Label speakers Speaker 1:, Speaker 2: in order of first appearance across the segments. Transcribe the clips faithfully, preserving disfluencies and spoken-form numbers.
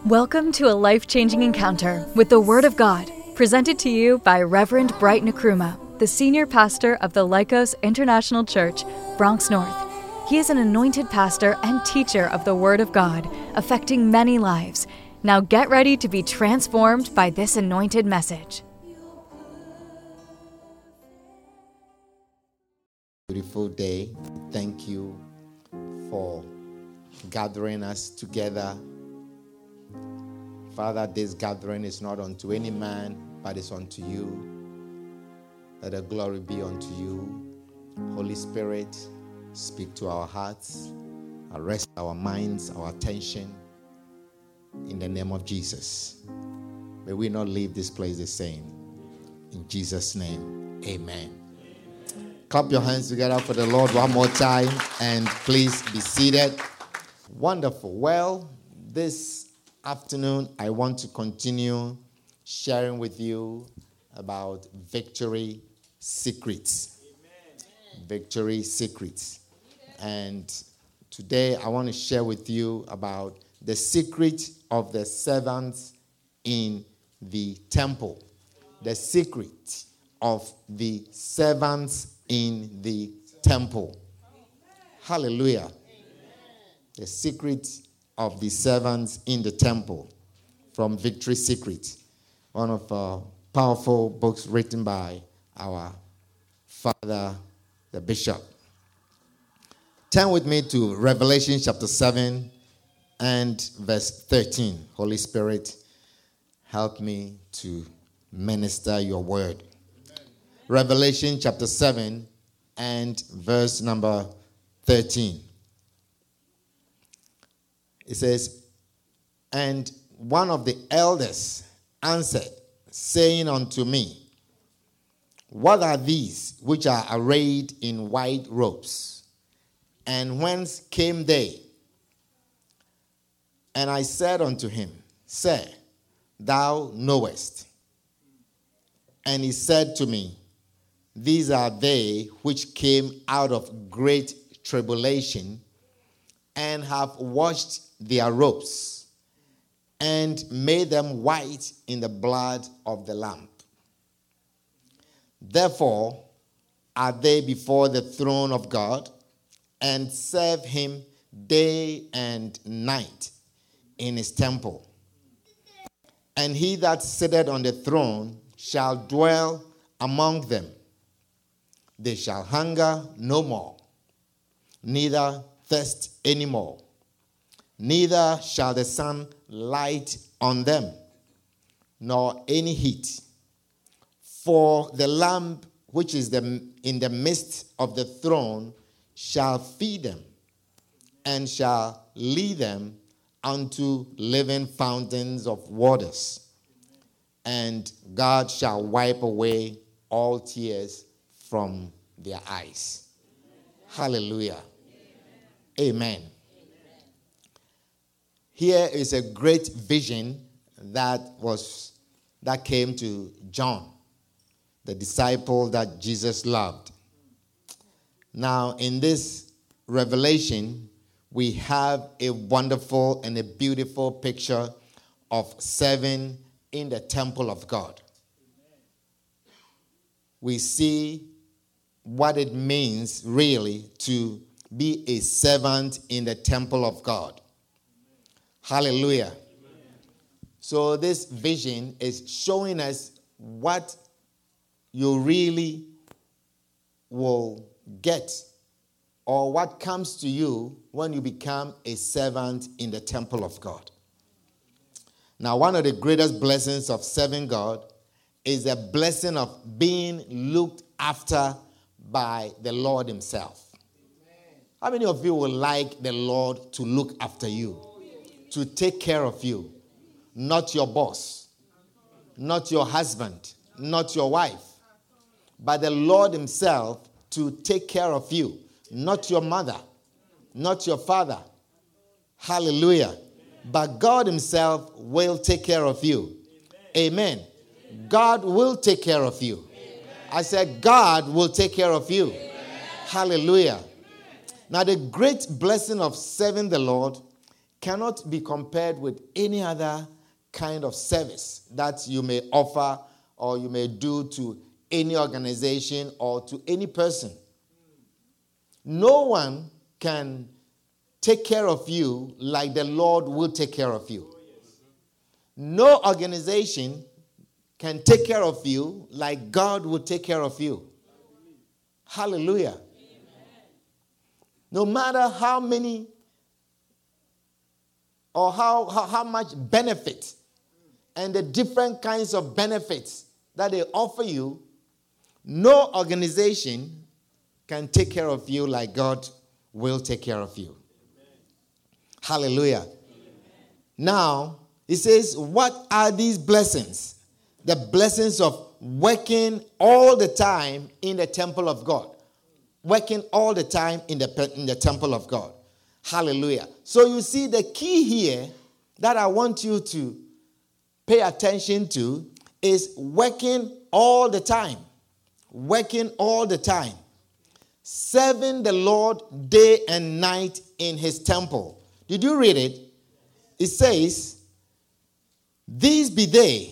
Speaker 1: Welcome to a life-changing encounter with the Word of God, presented to you by Reverend Bright Nkrumah, the senior pastor of the Lycos International Church, Bronx North. He is an anointed pastor and teacher of the Word of God, affecting many lives. Now get ready to be transformed by this anointed message.
Speaker 2: Beautiful day. Thank you for gathering us together. Father, this gathering is not unto any man, but it's unto you. Let the glory be unto you. Holy Spirit, speak to our hearts, arrest our minds, our attention, in the name of Jesus. May we not leave this place the same. In Jesus' name, amen. Amen. Clap your hands together for the Lord one more time, and please be seated. Wonderful. Well, this afternoon, I want to continue sharing with you about victory secrets. Amen. Victory secrets. And today, I want to share with you about the secret of the servants in the temple. The secret of the servants in the temple. Hallelujah. Amen. The secret of the servants in the temple, from Victory Secret, one of our powerful books written by our father, the bishop. Turn with me to Revelation chapter seven and verse thirteen. Holy Spirit, help me to minister your word. Amen. Revelation chapter seven and verse number thirteen. It says, and one of the elders answered, saying unto me, what are these which are arrayed in white robes? And whence came they? And I said unto him, Sir, thou knowest. And he said to me, these are they which came out of great tribulation, and have washed their robes, and made them white in the blood of the Lamb. Therefore are they before the throne of God, and serve him day and night in his temple. And he that sitteth on the throne shall dwell among them. They shall hunger no more, neither thirst any more. Neither shall the sun light on them, nor any heat. For the Lamb which is the, in the midst of the throne shall feed them, and shall lead them unto living fountains of waters. And God shall wipe away all tears from their eyes. Hallelujah. Amen. Amen. Here is a great vision that was that came to John, the disciple that Jesus loved. Now, in this revelation, we have a wonderful and a beautiful picture of serving in the temple of God. We see what it means really to be a servant in the temple of God. Hallelujah. Amen. So this vision is showing us what you really will get, or what comes to you when you become a servant in the temple of God. Now, one of the greatest blessings of serving God is the blessing of being looked after by the Lord himself. How many of you would like the Lord to look after you, to take care of you? Not your boss, not your husband, not your wife, but the Lord himself to take care of you. Not your mother, not your father. Hallelujah. But God himself will take care of you. Amen. God will take care of you. I said God will take care of you. Hallelujah. Now, the great blessing of serving the Lord cannot be compared with any other kind of service that you may offer or you may do to any organization or to any person. No one can take care of you like the Lord will take care of you. No organization can take care of you like God will take care of you. Hallelujah. No matter how many or how, how, how much benefit and the different kinds of benefits that they offer you, no organization can take care of you like God will take care of you. Amen. Hallelujah. Amen. Now, it says, what are these blessings? The blessings of working all the time in the temple of God. Working all the time in the, in the temple of God. Hallelujah. So you see, the key here that I want you to pay attention to is working all the time. Working all the time. Serving the Lord day and night in his temple. Did you read it? It says, these be they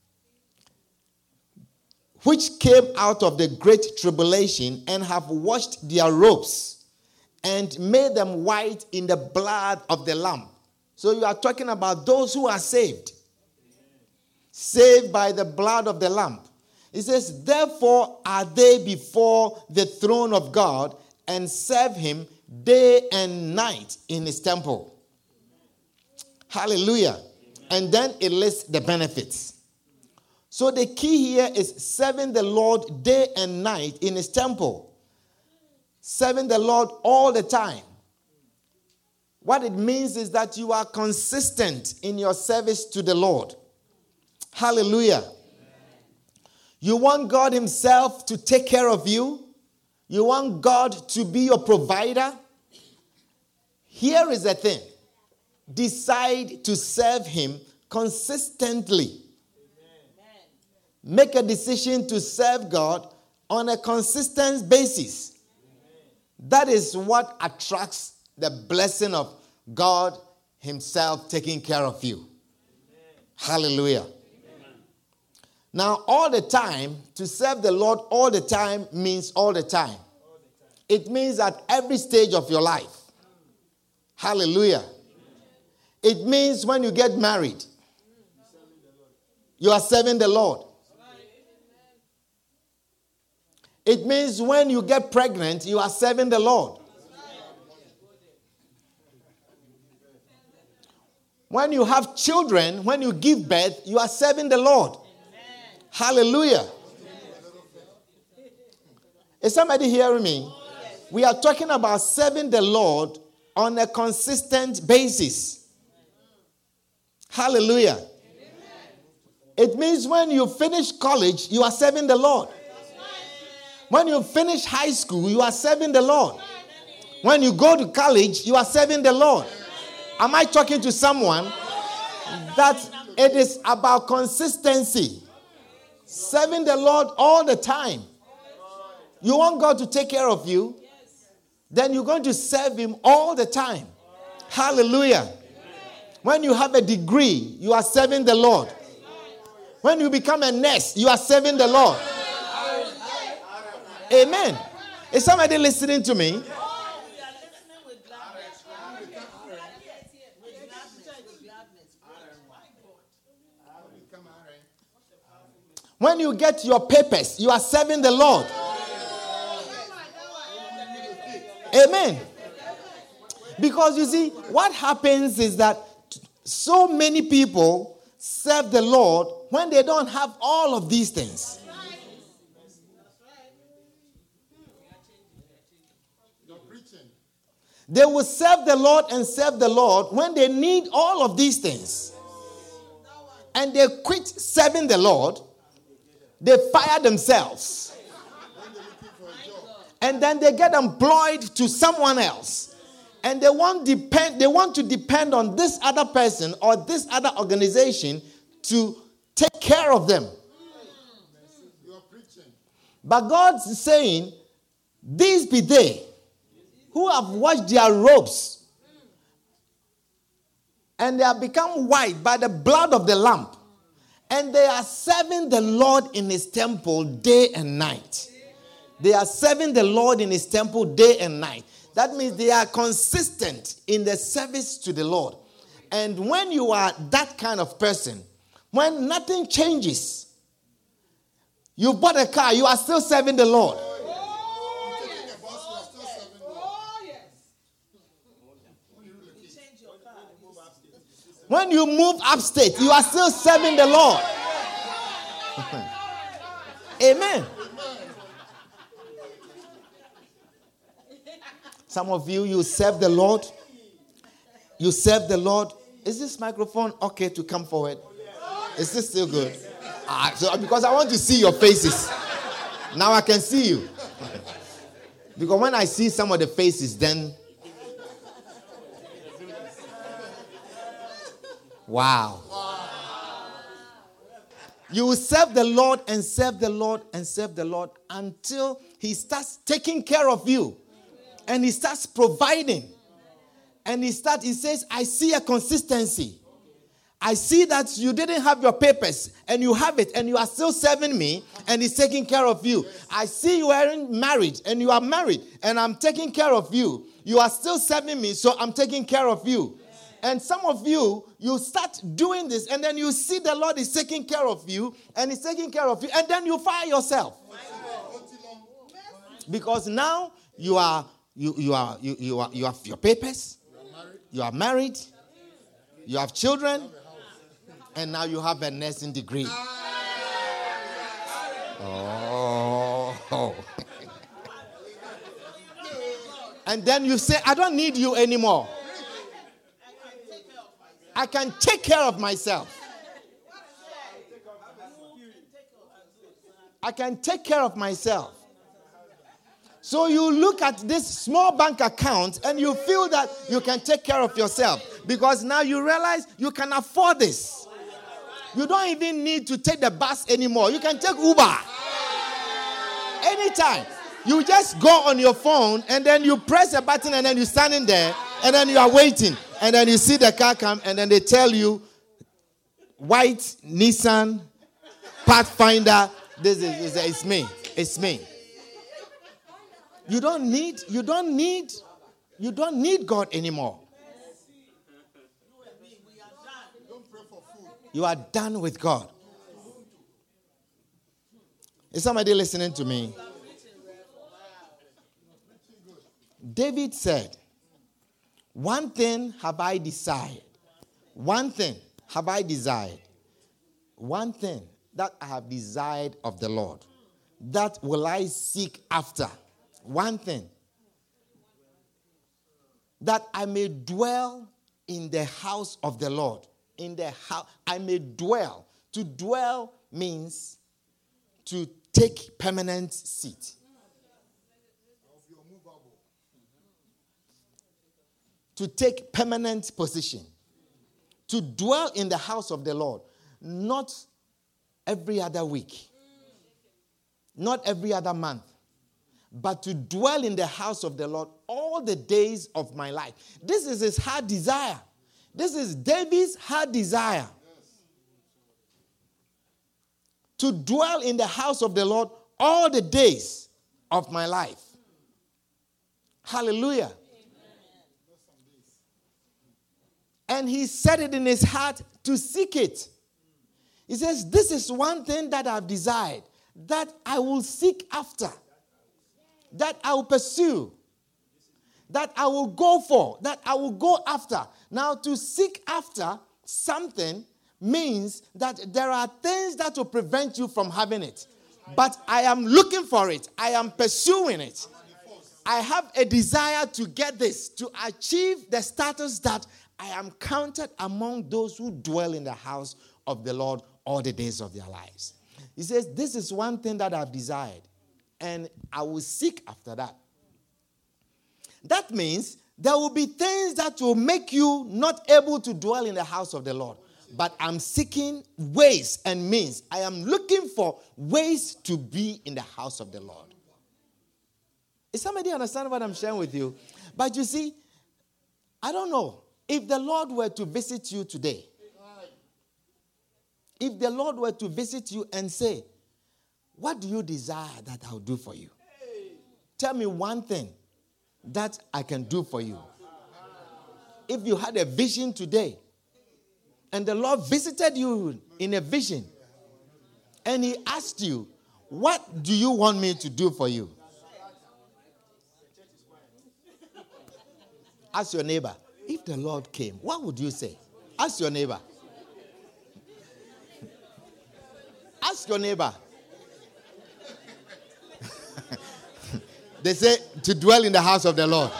Speaker 2: which came out of the great tribulation and have washed their robes and made them white in the blood of the Lamb. So you are talking about those who are saved. Saved by the blood of the Lamb. It says, therefore are they before the throne of God and serve him day and night in his temple. Hallelujah. And then it lists the benefits. So the key here is serving the Lord day and night in his temple. Serving the Lord all the time. What it means is that you are consistent in your service to the Lord. Hallelujah. Amen. You want God himself to take care of you. You want God to be your provider. Here is the thing. Decide to serve him consistently. Make a decision to serve God on a consistent basis. That is what attracts the blessing of God himself taking care of you. Hallelujah. Now, all the time, to serve the Lord all the time means all the time. It means at every stage of your life. Hallelujah. It means when you get married, you are serving the Lord. It means when you get pregnant, you are serving the Lord. When you have children, when you give birth, you are serving the Lord. Amen. Hallelujah. Amen. Is somebody hearing me? Yes. We are talking about serving the Lord on a consistent basis. Hallelujah. Amen. It means when you finish college, you are serving the Lord. When you finish high school, you are serving the Lord. When you go to college, you are serving the Lord. Am I talking to someone? That it is about consistency. Serving the Lord all the time. You want God to take care of you, then you're going to serve him all the time. Hallelujah. When you have a degree, you are serving the Lord. When you become a nurse, you are serving the Lord. Amen. Is somebody listening to me? When you get your papers, you are serving the Lord. Amen. Because you see, what happens is that so many people serve the Lord when they don't have all of these things. They will serve the Lord and serve the Lord when they need all of these things. And they quit serving the Lord. They fire themselves. And then they get employed to someone else. And they want depend they want to depend on this other person or this other organization to take care of them. But God's saying, these be they who have washed their robes and they have become white by the blood of the Lamb. And they are serving the Lord in his temple day and night. They are serving the Lord in his temple day and night. That means they are consistent in the service to the Lord. And when you are that kind of person, when nothing changes, you bought a car, you are still serving the Lord. When you move upstate, you are still serving the Lord. Amen. Some of you, you serve the Lord. You serve the Lord. Is this microphone okay to come forward? Is this still good? Ah, so because I want to see your faces. Now I can see you. Because when I see some of the faces, then... Wow. You will serve the Lord and serve the Lord and serve the Lord until he starts taking care of you. And he starts providing. And he starts, he says, I see a consistency. I see that you didn't have your papers and you have it and you are still serving me and he's taking care of you. I see you aren't married and you are married and I'm taking care of you. You are still serving me, so I'm taking care of you. And some of you, you start doing this and then you see the Lord is taking care of you and he's taking care of you and then you fire yourself. Because now you are you you are you, you are you have your papers, you are married, you have children, and now you have a nursing degree. Oh. And then you say, I don't need you anymore. I can take care of myself. I can take care of myself. So you look at this small bank account and you feel that you can take care of yourself because now you realize you can afford this. You don't even need to take the bus anymore. You can take Uber. Anytime. You just go on your phone and then you press a button and then you're standing there and then you are waiting. And then you see the car come and then they tell you, white Nissan Pathfinder, this is, is it's me. It's me. You don't need, you don't need, you don't need God anymore. You are done with God. Is somebody listening to me? David said, one thing have I desired. One thing have I desired. One thing that I have desired of the Lord. That will I seek after. One thing. That I may dwell in the house of the Lord. In the house. I may dwell. To dwell means to take permanent seat. To take permanent position. To dwell in the house of the Lord. Not every other week. Not every other month. But to dwell in the house of the Lord all the days of my life. This is his heart desire. This is David's heart desire. To dwell in the house of the Lord all the days of my life. Hallelujah. And he set it in his heart to seek it. He says, this is one thing that I've desired, that I will seek after, that I will pursue, that I will go for, that I will go after. Now, to seek after something means that there are things that will prevent you from having it. But I am looking for it. I am pursuing it. I have a desire to get this, to achieve the status that I am counted among those who dwell in the house of the Lord all the days of their lives. He says, this is one thing that I've desired, and I will seek after that. That means there will be things that will make you not able to dwell in the house of the Lord. But I'm seeking ways and means. I am looking for ways to be in the house of the Lord. Is somebody understand what I'm sharing with you? But you see, I don't know. If the Lord were to visit you today, if the Lord were to visit you and say, what do you desire that I'll do for you? Tell me one thing that I can do for you. If you had a vision today, and the Lord visited you in a vision, and he asked you, what do you want me to do for you? Ask your neighbor, if the Lord came, what would you say? Ask your neighbor. Ask your neighbor. They say to dwell in the house of the Lord.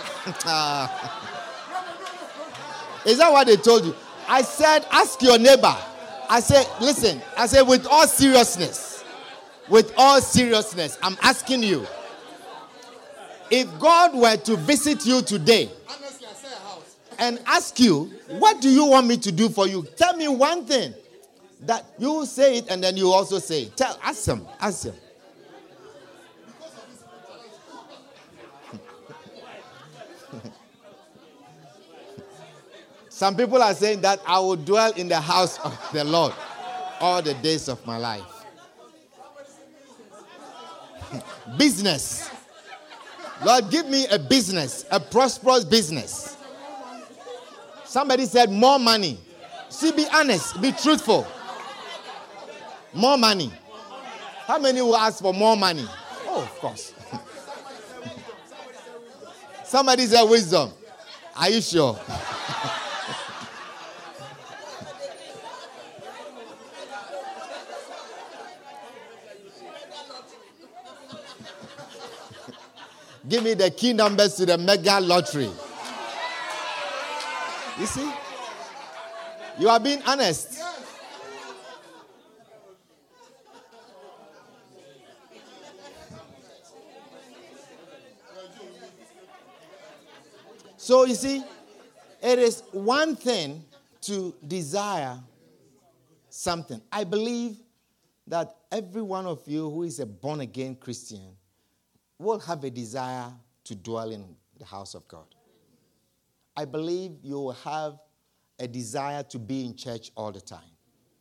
Speaker 2: Is that what they told you? I said, ask your neighbor. I said, listen, I said, with all seriousness, with all seriousness, I'm asking you, if God were to visit you today and ask you, what do you want me to do for you? Tell me one thing that you will say it and then you also say it. Tell, ask him, ask him. Some people are saying that I will dwell in the house of the Lord all the days of my life. Business. Lord, give me a business, a prosperous business. Somebody said more money. See, be honest, be truthful. More money. How many will ask for more money? Oh, of course. Somebody said wisdom. Are you sure? Give me the key numbers to the mega lottery. You see? You are being honest. So you see, it is one thing to desire something. I believe that every one of you who is a born-again Christian will have a desire to dwell in the house of God. I believe you will have a desire to be in church all the time.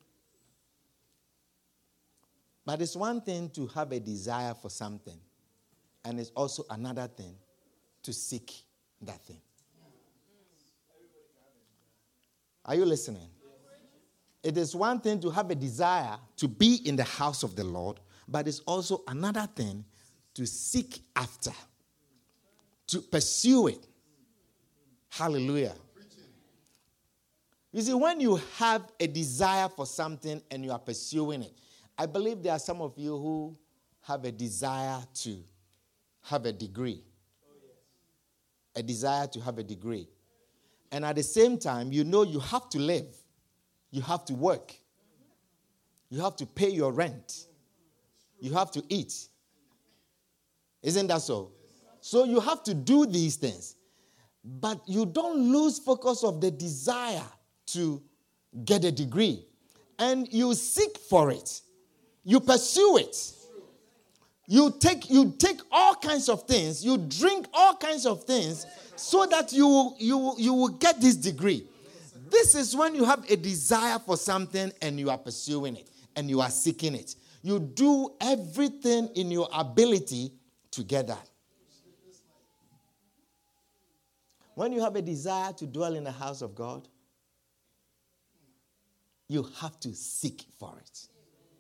Speaker 2: But it's one thing to have a desire for something, and it's also another thing to seek that thing. Are you listening? It is one thing to have a desire to be in the house of the Lord, but it's also another thing to seek after, to pursue it. Hallelujah. You see, when you have a desire for something and you are pursuing it, I believe there are some of you who have a desire to have a degree. A desire to have a degree. And at the same time, you know you have to live. You have to work. You have to pay your rent. You have to eat. Isn't that so? So you have to do these things. But you don't lose focus of the desire to get a degree. And you seek for it. You pursue it. You take, you take all kinds of things. You drink all kinds of things so that you, you, you will get this degree. This is when you have a desire for something and you are pursuing it and you are seeking it. You do everything in your ability to get that. When you have a desire to dwell in the house of God, you have to seek for it.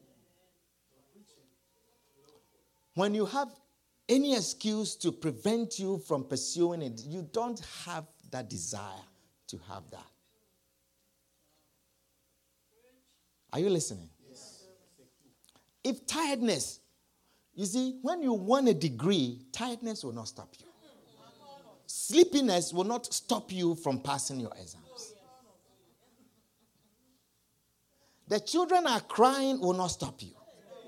Speaker 2: When you have any excuse to prevent you from pursuing it, you don't have that desire to have that. Are you listening? Yes. If tiredness, you see, when you want a degree, tiredness will not stop you. Sleepiness will not stop you from passing your exams. The children are crying will not stop you.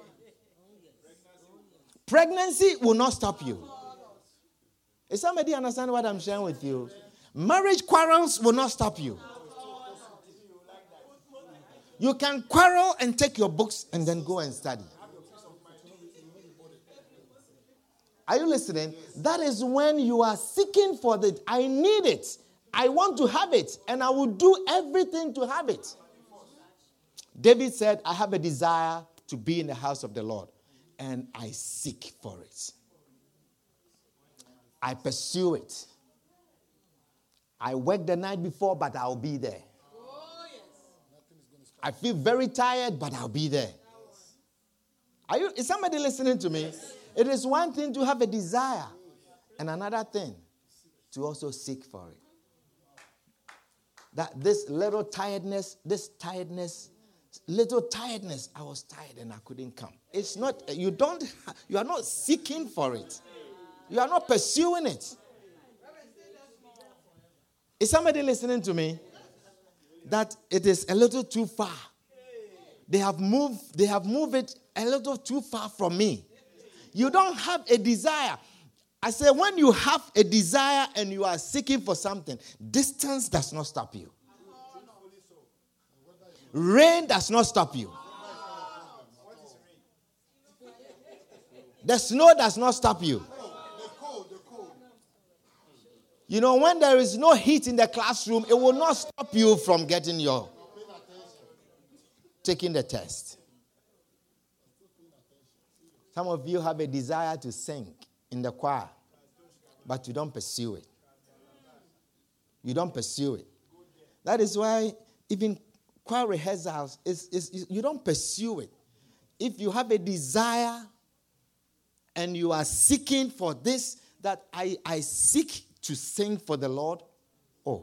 Speaker 2: Pregnancy will not stop you. Is somebody understand what I'm sharing with you? Marriage quarrels will not stop you. You can quarrel and take your books and then go and study. Are you listening? That is when you are seeking for the, I need it. I want to have it, and I will do everything to have it. David said, I have a desire to be in the house of the Lord, and I seek for it. I pursue it. I worked the night before, but I'll be there. I feel very tired, but I'll be there. Are you, is somebody listening to me? It is one thing to have a desire, and another thing to also seek for it. That this little tiredness, this tiredness, little tiredness, I was tired and I couldn't come. It's not, you don't, you are not seeking for it. You are not pursuing it. Is somebody listening to me? That it is a little too far. They have moved, they have moved it a little too far from me. You don't have a desire. I say when you have a desire and you are seeking for something, distance does not stop you. Rain does not stop you. The snow does not stop you. You know, when there is no heat in the classroom, it will not stop you from getting your, taking the test. Some of you have a desire to sing in the choir, but you don't pursue it. You don't pursue it. That is why even choir rehearsals, is, is, you don't pursue it. If you have a desire and you are seeking for this, that I, I seek to sing for the Lord, oh.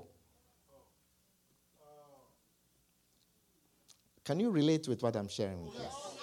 Speaker 2: Can you relate with what I'm sharing with you?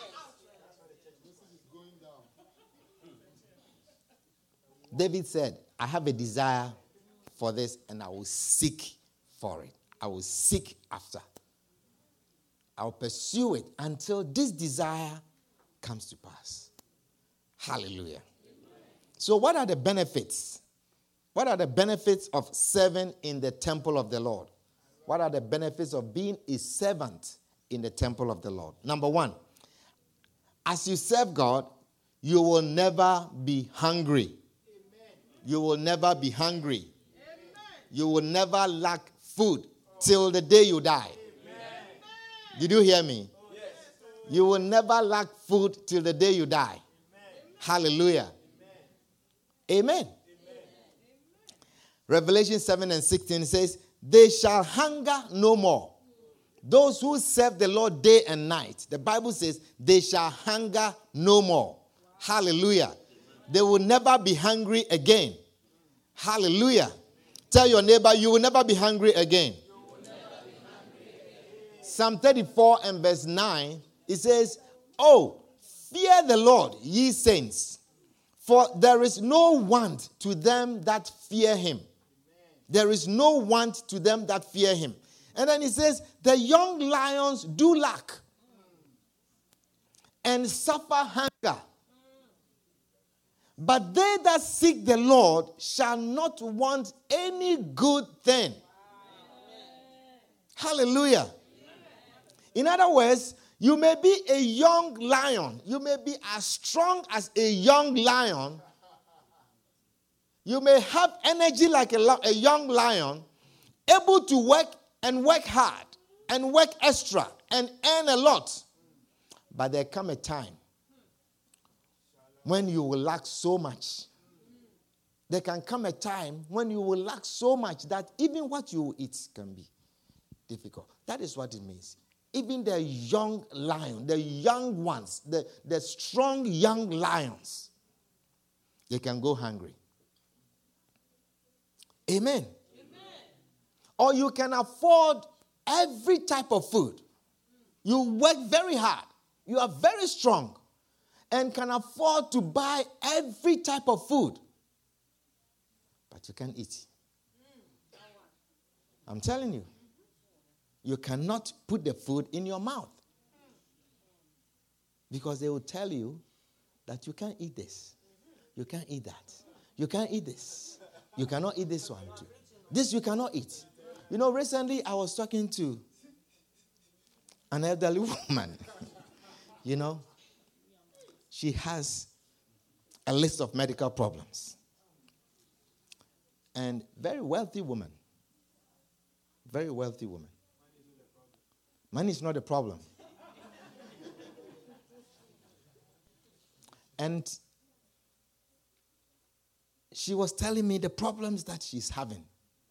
Speaker 2: David said, I have a desire for this and I will seek for it. I will seek after. I will pursue it until this desire comes to pass. Hallelujah. So what are the benefits? What are the benefits of serving in the temple of the Lord? What are the benefits of being a servant in the temple of the Lord? Number one, as you serve God, you will never be hungry. Amen. You will never be hungry. Amen. You will never lack food till the day you die. Amen. Did you hear me? Yes. You will never lack food till the day you die. Amen. Hallelujah. Amen. Amen. Revelation seven and sixteen says, they shall hunger no more. Those who serve the Lord day and night, the Bible says, they shall hunger no more. Hallelujah. They will never be hungry again. Hallelujah. Tell your neighbor, you will never be hungry again. Psalm thirty-four and verse nine, it says, oh, fear the Lord, ye saints, for there is no want to them that fear him. There is no want to them that fear him. And then he says, the young lions do lack and suffer hunger. But they that seek the Lord shall not want any good thing. Hallelujah. In other words, you may be a young lion. You may be as strong as a young lion. You may have energy like a, a young lion, able to work and work hard and work extra and earn a lot. But there come a time when you will lack so much. There can come a time when you will lack so much that even what you will eat can be difficult. That is what it means. Even the young lion, the young ones, the, the strong young lions, they can go hungry. Amen. Amen. Or you can afford every type of food. You work very hard. You are very strong and can afford to buy every type of food. But you can't eat. I'm telling you. You cannot put the food in your mouth. Because they will tell you that you can't eat this. You can't eat that. You can't eat this. You cannot eat this one too. This you cannot eat. You know, recently I was talking to an elderly woman. You know, she has a list of medical problems. And very wealthy woman. Very wealthy woman. Money is not a problem. And she was telling me the problems that she's having.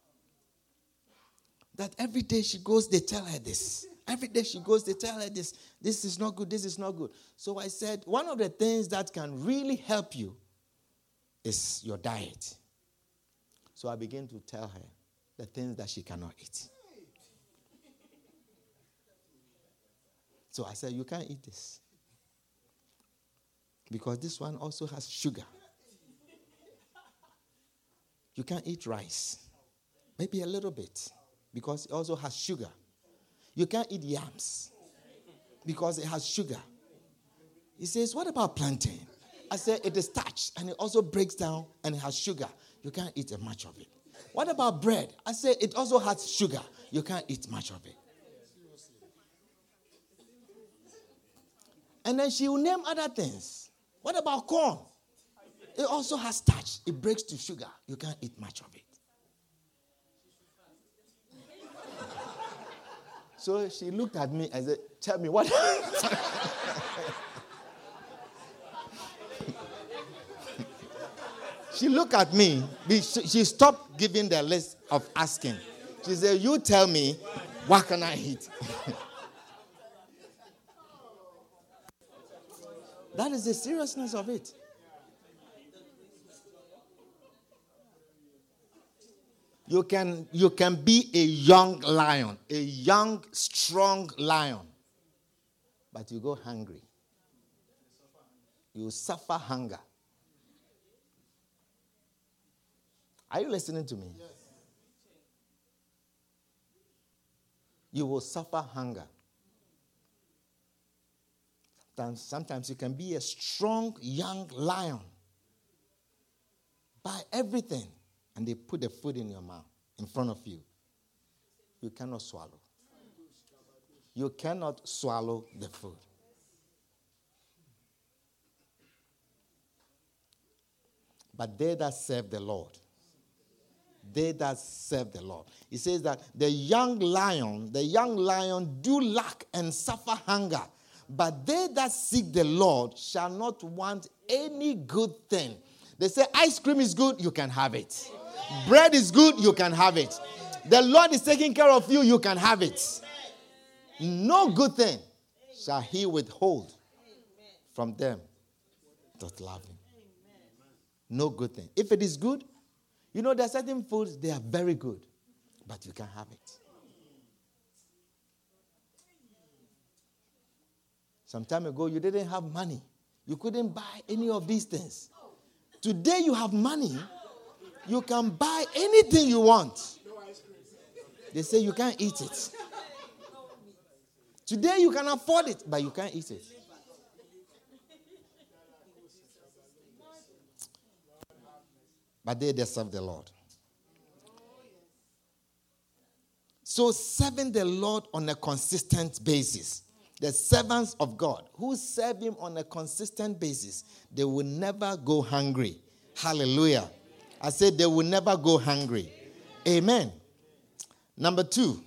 Speaker 2: That every day she goes, they tell her this. Every day she goes, they tell her this. This is not good, this is not good. So I said, one of the things that can really help you is your diet. So I began to tell her the things that she cannot eat. So I said, you can't eat this. Because this one also has sugar. You can't eat rice. Maybe a little bit. Because it also has sugar. You can't eat yams. Because it has sugar. He says, what about plantain? I said, it is starch. And it also breaks down and it has sugar. You can't eat much of it. What about bread? I said, it also has sugar. You can't eat much of it. And then she will name other things. What about corn? It also has starch. It breaks to sugar. You can't eat much of it. So she looked at me and said, tell me what. She looked at me. She stopped giving the list of asking. She said, you tell me, what can I eat? That is the seriousness of it. You can, you can be a young lion, a young, strong lion, but you go hungry. You suffer hunger. Are you listening to me? Yes. You will suffer hunger. Sometimes, sometimes you can be a strong young lion. Buy everything, and they put the food in your mouth, in front of you. You cannot swallow. You cannot swallow the food. But they that serve the Lord, they that serve the Lord. He says that the young lion, the young lion do lack and suffer hunger. But they that seek the Lord shall not want any good thing. They say ice cream is good, you can have it. Bread is good, you can have it. The Lord is taking care of you, you can have it. No good thing shall he withhold from them that love him. No good thing. If it is good, you know there are certain foods, they are very good, but you can have it. Some time ago, you didn't have money. You couldn't buy any of these things. Today, you have money. You can buy anything you want. They say you can't eat it. Today, you can afford it, but you can't eat it. But they, they serve the Lord. So, serving the Lord on a consistent basis. The servants of God who serve him on a consistent basis, they will never go hungry. Hallelujah. I said they will never go hungry. Amen. Number two,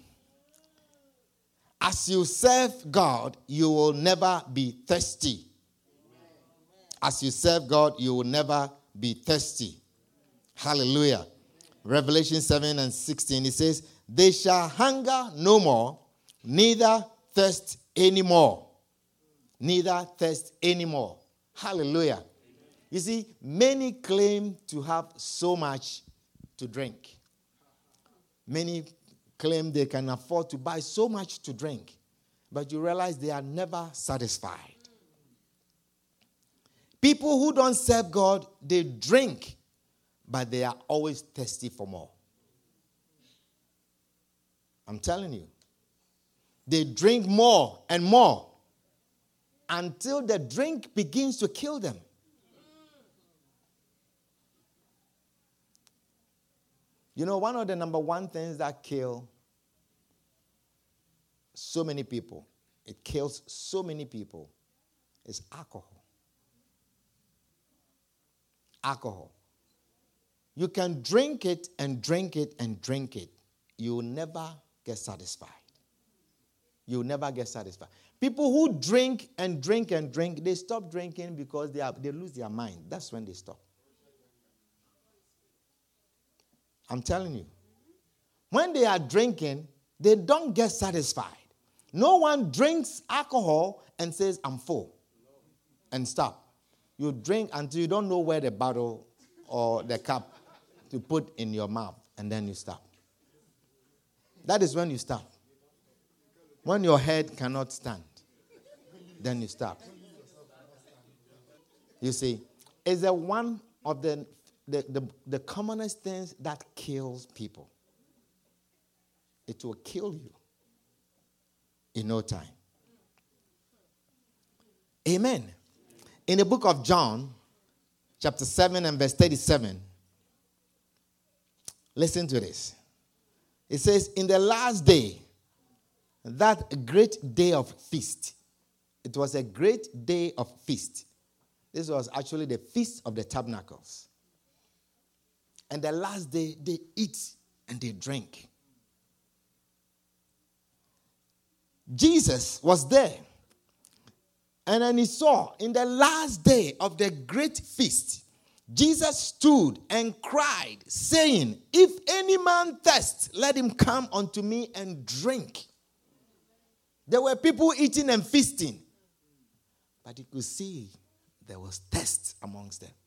Speaker 2: as you serve God, you will never be thirsty. As you serve God, you will never be thirsty. Hallelujah. Revelation seven and sixteen, it says, they shall hunger no more, neither thirst anymore. Neither thirst anymore. Hallelujah. You see, many claim to have so much to drink. Many claim they can afford to buy so much to drink. But you realize they are never satisfied. People who don't serve God, they drink, but they are always thirsty for more. I'm telling you. They drink more and more until the drink begins to kill them. You know, one of the number one things that kill so many people, it kills so many people, is alcohol. Alcohol. You can drink it and drink it and drink it. You will never get satisfied. You'll never get satisfied. People who drink and drink and drink, they stop drinking because they, are, they lose their mind. That's when they stop. I'm telling you. When they are drinking, they don't get satisfied. No one drinks alcohol and says, I'm full, and stop. You drink until you don't know where the bottle or the cup to put in your mouth, and then you stop. That is when you stop. When your head cannot stand, then you stop. You see, it's a one of the, the, the, the commonest things that kills people. It will kill you in no time. Amen. In the book of John, chapter seven and verse thirty-seven, listen to this. It says, in the last day, that great day of feast. It was a great day of feast. This was actually the Feast of the Tabernacles. And the last day, they eat and they drink. Jesus was there. And then he saw in the last day of the great feast, Jesus stood and cried, saying, if any man thirst, let him come unto me and drink. There were people eating and feasting. But you could see there was thirst amongst them.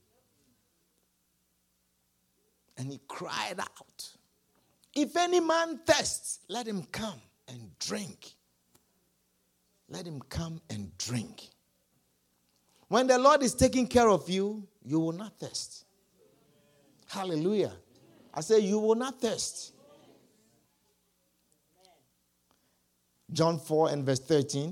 Speaker 2: And he cried out, if any man thirsts, let him come and drink. Let him come and drink. When the Lord is taking care of you, you will not thirst. Hallelujah. I say you will not thirst. John four and verse thirteen.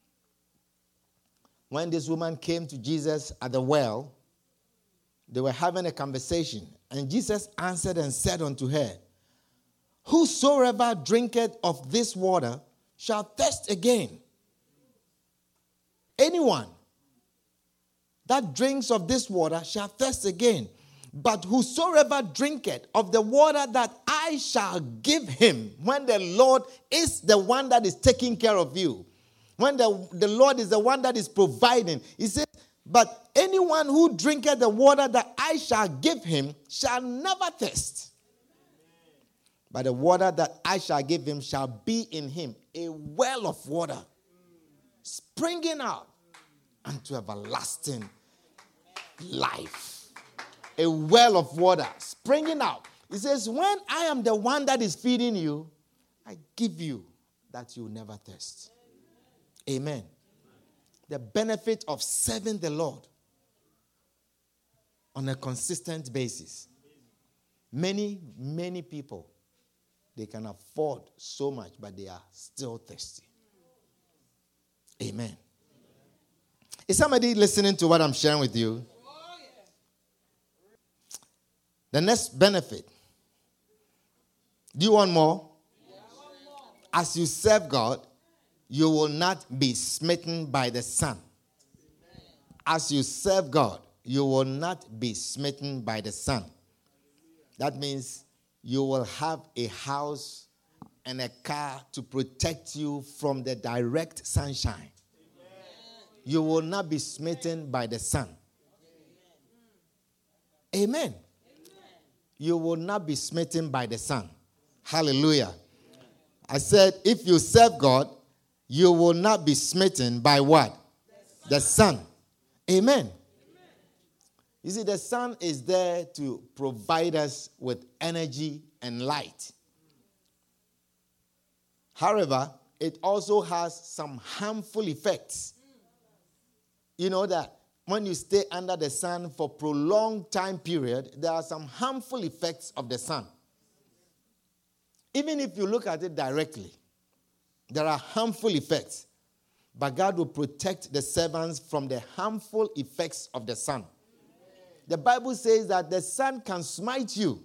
Speaker 2: When this woman came to Jesus at the well, they were having a conversation. And Jesus answered and said unto her, whosoever drinketh of this water shall thirst again. Anyone that drinks of this water shall thirst again. But whosoever drinketh of the water that I shall give him, when the Lord is the one that is taking care of you, when the, the Lord is the one that is providing, he says, but anyone who drinketh the water that I shall give him shall never thirst. But the water that I shall give him shall be in him a well of water, springing out unto everlasting life. A well of water springing out. He says, when I am the one that is feeding you, I give you that you never thirst. Amen. The benefit of serving the Lord on a consistent basis. Many, many people, they can afford so much, but they are still thirsty. Amen. Is somebody listening to what I'm sharing with you? The next benefit. Do you want more? As you serve God, you will not be smitten by the sun. As you serve God, you will not be smitten by the sun. That means you will have a house and a car to protect you from the direct sunshine. You will not be smitten by the sun. Amen. You will not be smitten by the sun. Hallelujah. I said, if you serve God, you will not be smitten by what? The sun. Amen. You see, the sun is there to provide us with energy and light. However, it also has some harmful effects. You know that when you stay under the sun for a prolonged time period, there are some harmful effects of the sun. Even if you look at it directly, there are harmful effects. But God will protect the servants from the harmful effects of the sun. The Bible says that the sun can smite you.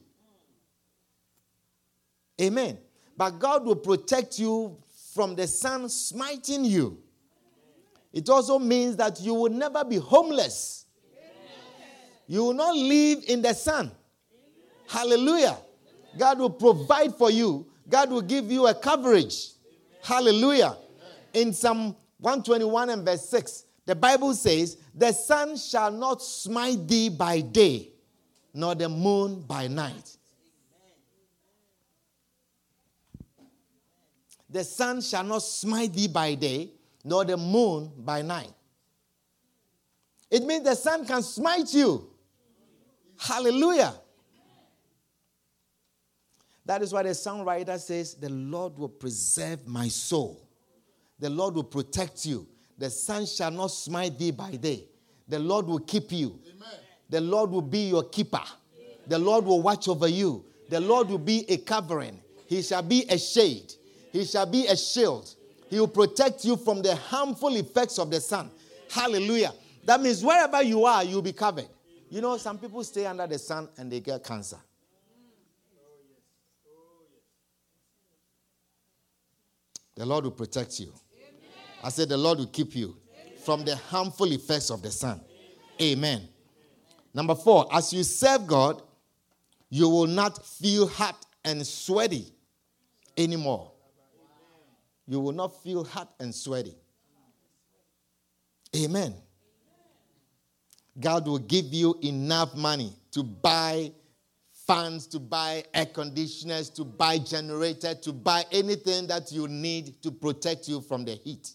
Speaker 2: Amen. But God will protect you from the sun smiting you. It also means that you will never be homeless. You will not live in the sun. Hallelujah. God will provide for you God will give you a coverage. Hallelujah. In Psalm one twenty-one and verse six, the Bible says, the sun shall not smite thee by day, nor the moon by night. The sun shall not smite thee by day, nor the moon by night. It means the sun can smite you. Hallelujah. That is why the songwriter says, the Lord will preserve my soul. The Lord will protect you. The sun shall not smite thee by day. The Lord will keep you. Amen. The Lord will be your keeper. Amen. The Lord will watch over you. The Lord will be a covering. He shall be a shade. He shall be a shield. He will protect you from the harmful effects of the sun. Hallelujah. That means wherever you are, you'll be covered. You know, some people stay under the sun and they get cancer. The Lord will protect you. I said the Lord will keep you from the harmful effects of the sun. Amen. Number four, as you serve God, you will not feel hot and sweaty anymore. You will not feel hot and sweaty. Amen. God will give you enough money to buy fans, to buy air conditioners, to buy generator, to buy anything that you need to protect you from the heat.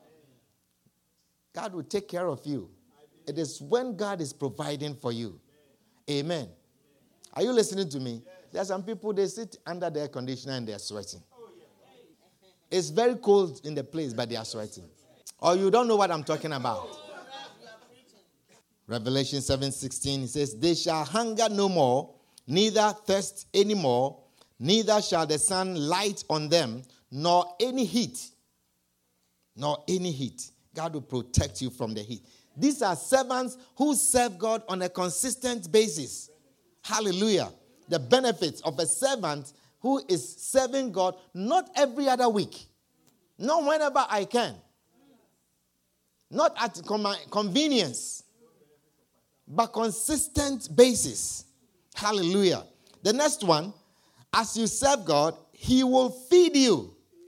Speaker 2: God will take care of you. It is when God is providing for you. Amen. Are you listening to me? There are some people, they sit under the air conditioner and they are sweating. It's very cold in the place, but they are sweating. Or you don't know what I'm talking about. Revelation seven sixteen, it says, they shall hunger no more, neither thirst any more, neither shall the sun light on them, nor any heat. Nor any heat. God will protect you from the heat. These are servants who serve God on a consistent basis. Hallelujah. The benefits of a servant who is serving God not every other week. Not whenever I can. Not at convenience. But consistent basis. Hallelujah. The next one, as you serve God, He will feed you.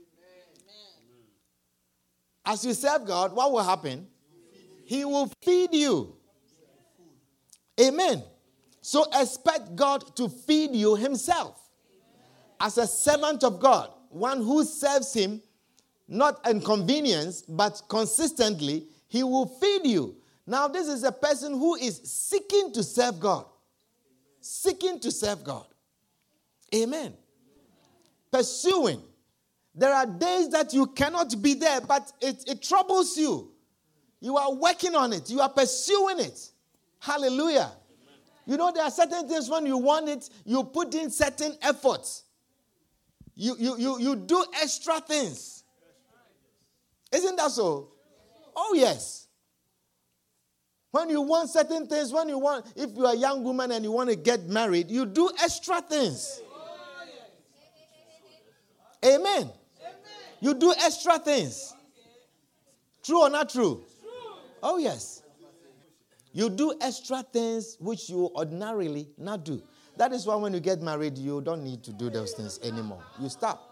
Speaker 2: As you serve God, what will happen? He will feed you. Amen. So expect God to feed you Himself. As a servant of God, one who serves Him, not in convenience, but consistently, He will feed you. Now, this is a person who is seeking to serve God. Seeking to serve God. Amen. Pursuing. There are days that you cannot be there, but it, it troubles you. You are working on it. You are pursuing it. Hallelujah. Amen. You know, there are certain things when you want it, you put in certain efforts. You, you, you, you do extra things. Isn't that so? Oh, yes. When you want certain things, when you want, if you're a young woman and you want to get married, you do extra things. Amen. You do extra things. True or not true? Oh, yes. You do extra things which you ordinarily not do. That is why when you get married, you don't need to do those things anymore. You stop.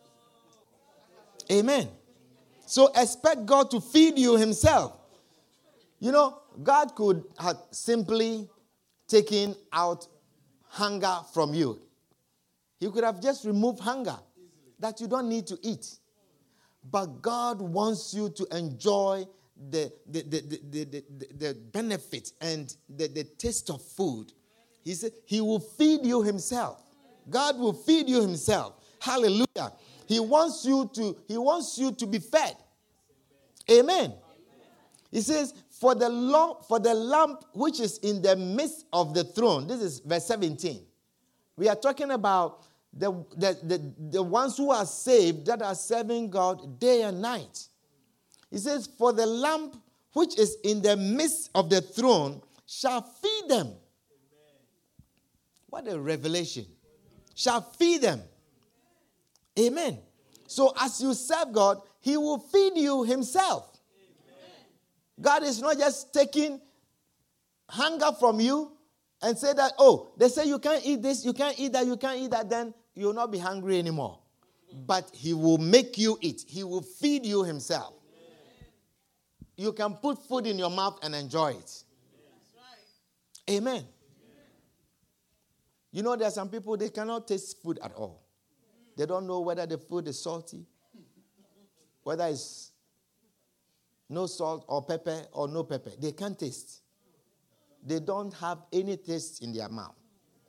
Speaker 2: Amen. So expect God to feed you Himself. You know, God could have simply taken out hunger from you. He could have just removed hunger that you don't need to eat. But God wants you to enjoy the, the, the, the, the, the, the benefit and the, the taste of food. He said He will feed you Himself. God will feed you Himself. Hallelujah. He wants you to, He wants you to be fed. Amen. He says, for the lamp, for the lamp which is in the midst of the throne. This is verse seventeen. We are talking about the, the, the, the ones who are saved that are serving God day and night. He says, for the lamp which is in the midst of the throne shall feed them. Amen. What a revelation. Shall feed them. Amen. So as you serve God, He will feed you Himself. God is not just taking hunger from you and say that, oh, they say you can't eat this, you can't eat that, you can't eat that, then you'll not be hungry anymore. but he will make you eat. He will feed you himself. You can put food in your mouth and enjoy it. Amen. You know, there are some people, they cannot taste food at all. They don't know whether the food is salty, whether it's no salt or pepper or no pepper. They can't taste. They don't have any taste in their mouth.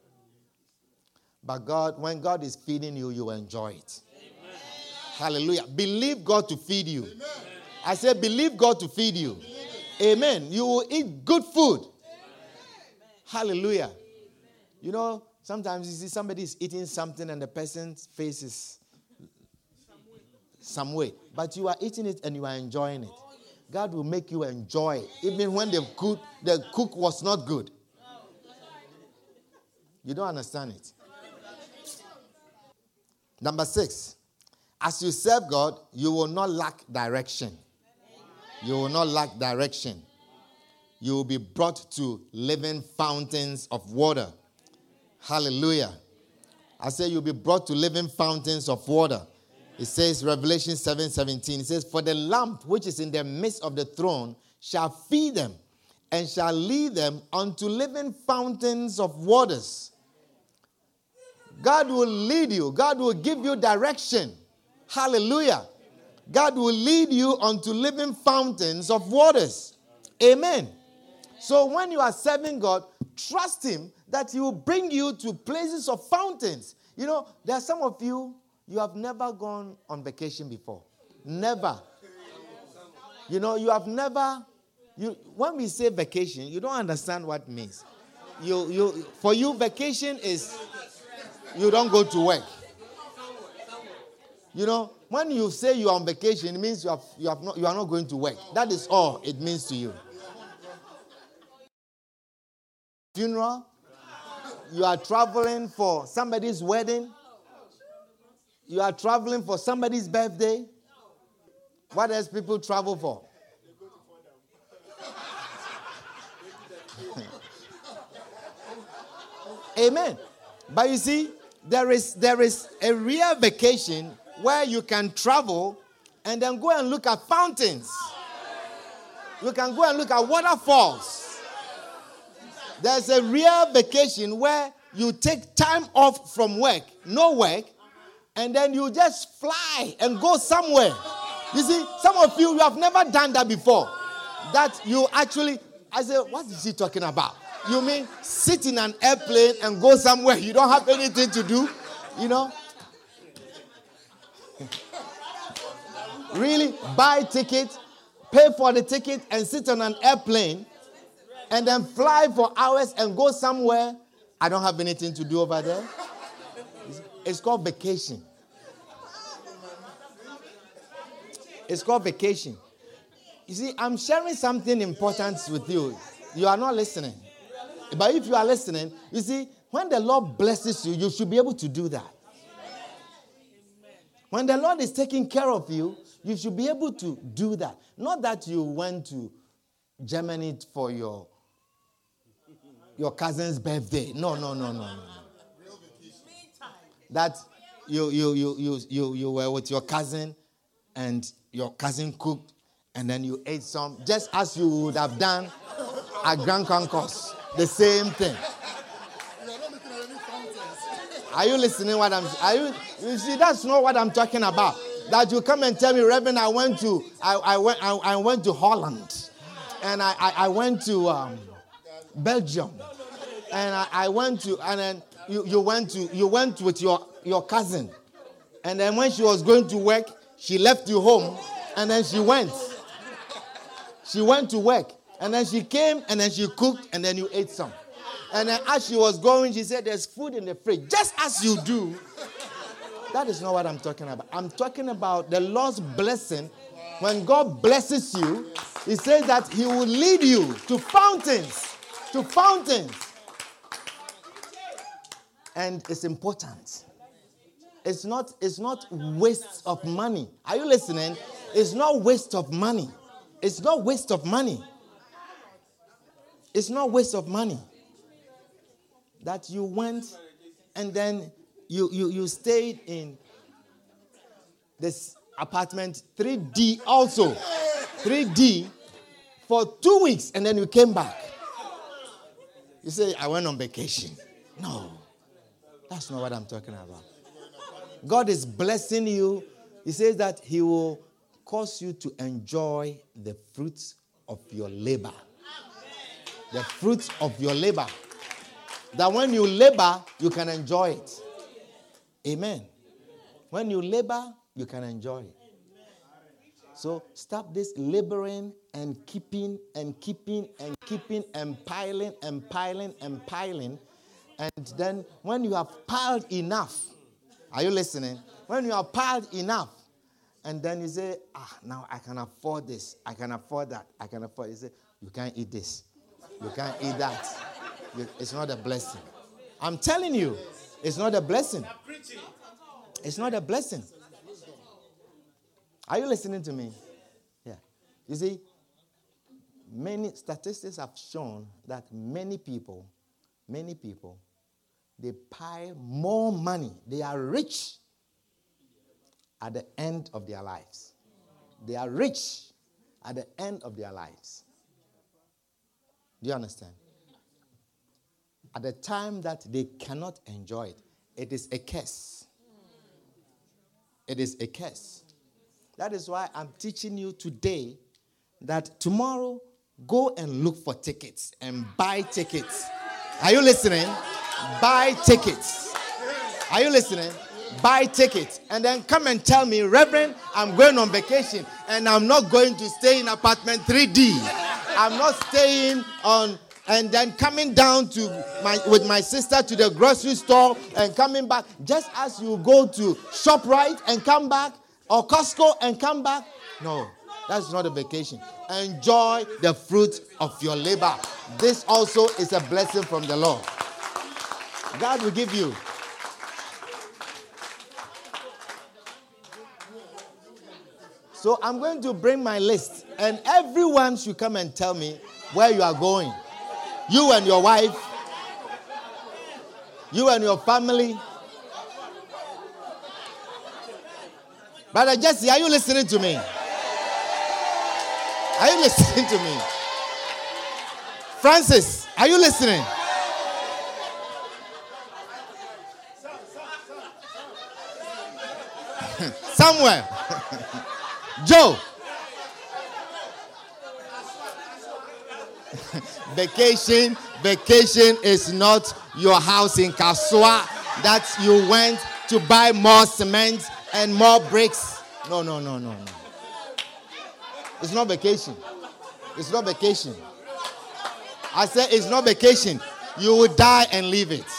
Speaker 2: But God, when God is feeding you, you enjoy it. Amen. Hallelujah. Believe God to feed you. Amen. I said, believe God to feed you. Amen. Amen. You will eat good food. Amen. Hallelujah. Amen. You know, sometimes you see somebody is eating something and the person's face is some way. But you are eating it and you are enjoying it. God will make you enjoy it. Even when the cook, the cook was not good. You don't understand it. Number six, as you serve God, you will not lack direction. You will not lack direction. You will be brought to living fountains of water. Hallelujah. I say you'll be brought to living fountains of water. It says, Revelation seven seventeen, it says, for the lamp which is in the midst of the throne shall feed them and shall lead them unto living fountains of waters. God will lead you. God will give you direction. Hallelujah. God will lead you unto living fountains of waters. Amen. So when you are serving God, trust him that he will bring you to places of fountains. You know, there are some of you, you have never gone on vacation before. Never. You know, you have never, you when we say vacation, you don't understand what it means. You, you, for you, vacation is you don't go to work. You know, when you say you are on vacation, it means you have you have not you are not going to work. That is all it means to you. Funeral, you are traveling for somebody's wedding. You are traveling for somebody's birthday. What else people travel for? Amen. But you see, there is there is a real vacation where you can travel and then go and look at fountains. You can go and look at waterfalls. There's a real vacation where you take time off from work, no work, and then you just fly and go somewhere. You see, some of you, you have never done that before. That you actually, I say, what is he talking about? You mean sit in an airplane and go somewhere you don't have anything to do? You know? Really? Buy ticket, pay for the ticket and sit on an airplane and then fly for hours and go somewhere. I don't have anything to do over there. It's called vacation. It's called vacation. You see, I'm sharing something important with you. You are not listening. But if you are listening, you see, when the Lord blesses you, you should be able to do that. When the Lord is taking care of you, you should be able to do that. Not that you went to Germany for your, your cousin's birthday. No, no, no, no, no. That you, you, you, you, you, you were with your cousin and your cousin cooked and then you ate some, just as you would have done at Grand Concourse. The same thing. Are you listening what I'm are you you see that's not what I'm talking about. That you come and tell me, Reverend, I went to I, I went I, I went to Holland and I, I, I went to um, Belgium and I, I went to and then you, you went to you went with your, your cousin and then when she was going to work, she left you home and then she went. She went to work. And then she came and then she cooked and then you ate some. And then as she was going, she said, there's food in the fridge. Just as you do. That is not what I'm talking about. I'm talking about the Lord's blessing. When God blesses you, he says that he will lead you to fountains. To fountains. And it's important. It's not, it's not waste of money. Are you listening? It's not waste of money. It's not waste of money. It's not waste of money. That you went and then you, you, you stayed in this apartment three D also. three D for two weeks and then you came back. You say, I went on vacation. No, that's not what I'm talking about. God is blessing you. He says that he will cause you to enjoy the fruits of your labor. The fruits of your labor. That when you labor, you can enjoy it. Amen. When you labor, you can enjoy it. So stop this laboring and keeping and keeping and keeping and piling and piling and piling. And then when you have piled enough, are you listening? When you have piled enough, and then you say, ah, now I can afford this. I can afford that. I can afford it. You say, you can't eat this. You can't eat that. You, it's not a blessing. I'm telling you, it's not a blessing. It's not a blessing. Are you listening to me? Yeah. You see, many statistics have shown that many people, many people, they pile more money. They are rich at the end of their lives. They are rich at the end of their lives. Do you understand? At the time that they cannot enjoy it, it is a curse. It is a curse. That is why I'm teaching you today that tomorrow, go and look for tickets and buy tickets. Are you listening? Buy tickets. Are you listening? Buy tickets. And then come and tell me, Reverend, I'm going on vacation and I'm not going to stay in apartment three D. I'm not staying on and then coming down to my with my sister to the grocery store and coming back. Just as you go to ShopRite and come back, or Costco and come back. No, that's not a vacation. Enjoy the fruit of your labor. This also is a blessing from the Lord. God will give you. So I'm going to bring my list, and everyone should come and tell me where you are going. You and your wife, you and your family. Brother Jesse, are you listening to me? Are you listening to me? Francis, are you listening? Somewhere. Joe. Vacation, vacation is not your house in Kasua that you went to buy more cement and more bricks. No, no, no, no, no. It's not vacation. It's not vacation. I said it's not vacation. You will die and leave it.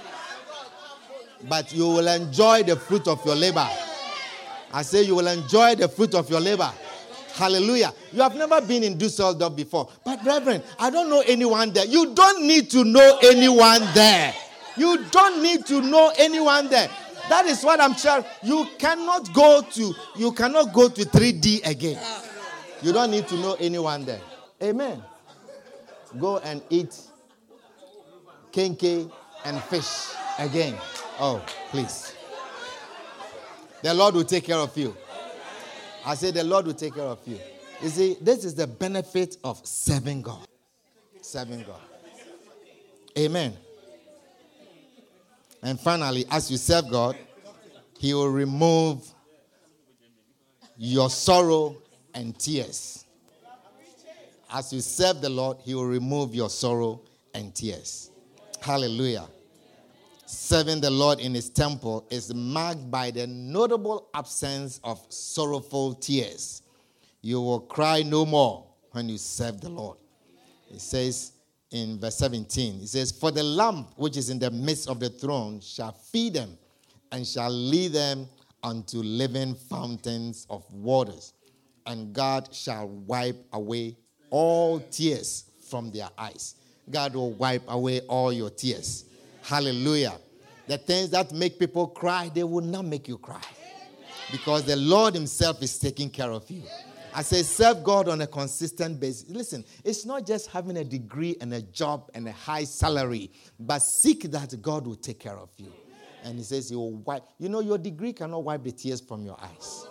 Speaker 2: But you will enjoy the fruit of your labor. I say you will enjoy the fruit of your labor. Hallelujah. You have never been in Dusseldorf before. But Reverend, I don't know anyone there. You don't need to know anyone there. You don't need to know anyone there. That is what I'm sure. You cannot go to, you cannot go to three D again. You don't need to know anyone there. Amen. Go and eat kenkey and fish again. Oh, please. The Lord will take care of you. I say the Lord will take care of you. You see, this is the benefit of serving God. Serving God. Amen. And finally, as you serve God, He will remove your sorrow and tears. As you serve the Lord, He will remove your sorrow and tears. Hallelujah. Serving the Lord in His temple is marked by the notable absence of sorrowful tears. You will cry no more when you serve the Lord. It says in verse seventeen, it says, for the Lamb which is in the midst of the throne shall feed them and shall lead them unto living fountains of waters. And God shall wipe away all tears from their eyes. God will wipe away all your tears. Hallelujah. The things that make people cry, they will not make you cry. Because the Lord Himself is taking care of you. I say serve God on a consistent basis. Listen, it's not just having a degree and a job and a high salary, but seek that God will take care of you. And he says he will wipe. You know, your degree cannot wipe the tears from your eyes.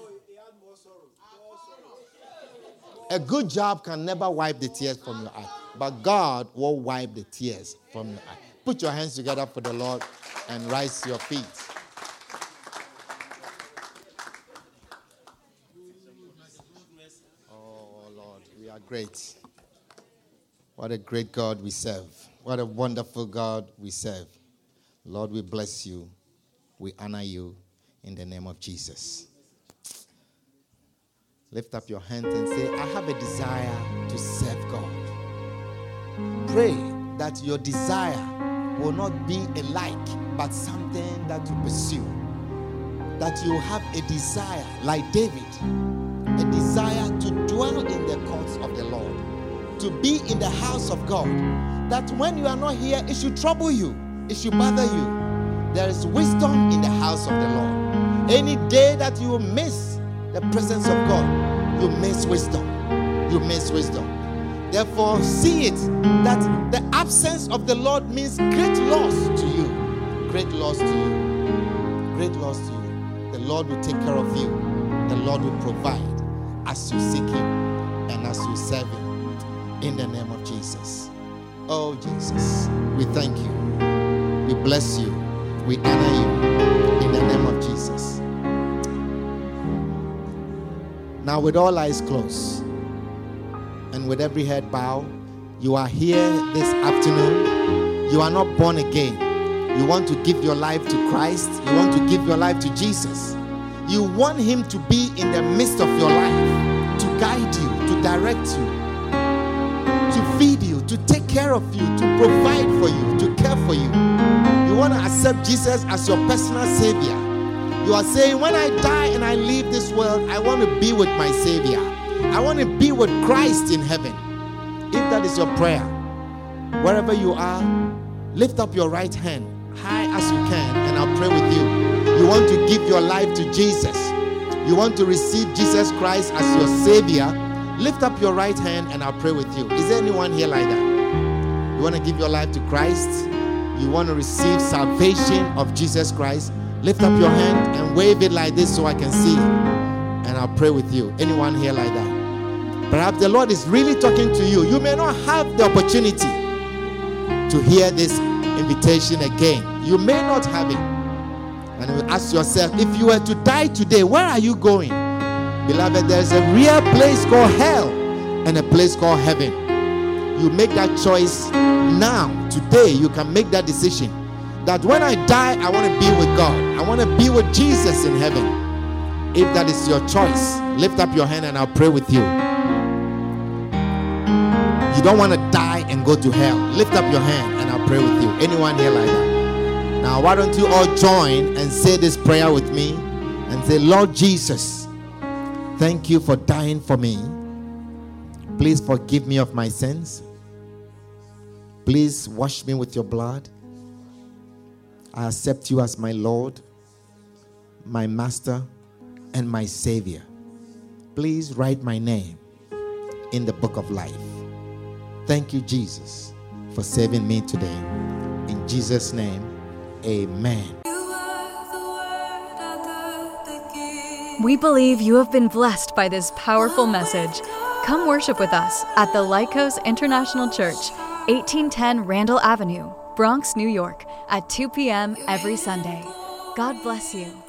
Speaker 2: A good job can never wipe the tears from your eyes. But God will wipe the tears from your eyes. Put your hands together for the Lord and rise to your feet. Oh, Lord, we are great. What a great God we serve. What a wonderful God we serve. Lord, we bless you. We honor you in the name of Jesus. Lift up your hands and say, I have a desire to serve God. Pray that your desire will not be a like, but something that you pursue. That you have a desire, like David, a desire to dwell in the courts of the Lord, to be in the house of God. That when you are not here, it should trouble you. It should bother you. There is wisdom in the house of the Lord. Any day that you miss the presence of God, you miss wisdom. You miss wisdom. Therefore, see it that the absence of the Lord means great loss to you. Great loss to you. Great loss to you. The Lord will take care of you. The Lord will provide as you seek Him and as you serve Him. In the name of Jesus. Oh, Jesus, we thank you. We bless you. We honor you. In the name of Jesus. Now, with all eyes closed and with every head bowed, you are here this afternoon. You are not born again. You want to give your life to Christ. You want to give your life to Jesus. You want Him to be in the midst of your life, to guide you, to direct you, to feed you, to take care of you, to provide for you, to care for you. You want to accept Jesus as your personal Savior. You are saying, when I die and I leave this world, I want to be with my Savior. I want to be with Christ in heaven. If that is your prayer, wherever you are, lift up your right hand high as you can and I'll pray with you. You want to give your life to Jesus. You want to receive Jesus Christ as your Savior. Lift up your right hand and I'll pray with you. Is there anyone here like that? You want to give your life to Christ? You want to receive salvation of Jesus Christ? Lift up your hand and wave it like this so I can see. And I'll pray with you. Anyone here like that? Perhaps the Lord is really talking to you. You may not have the opportunity to hear this invitation again. You may not have it. And you ask yourself, if you were to die today, where are you going? Beloved, there's a real place called hell and a place called heaven. You make that choice now. Today, you can make that decision. That when I die, I want to be with God. I want to be with Jesus in heaven. If that is your choice, lift up your hand and I'll pray with you. You don't want to die and go to hell. Lift up your hand and I'll pray with you. Anyone here like that? Now, why don't you all join and say this prayer with me and say, Lord Jesus, thank you for dying for me. Please forgive me of my sins. Please wash me with your blood. I accept you as my Lord, my Master, and my Savior. Please write my name in the book of life. Thank you, Jesus, for saving me today. In Jesus' name, amen.
Speaker 1: We believe you have been blessed by this powerful message. Come worship with us at the Lycos International Church, eighteen ten Randall Avenue, Bronx, New York, at two p.m. every Sunday. God bless you.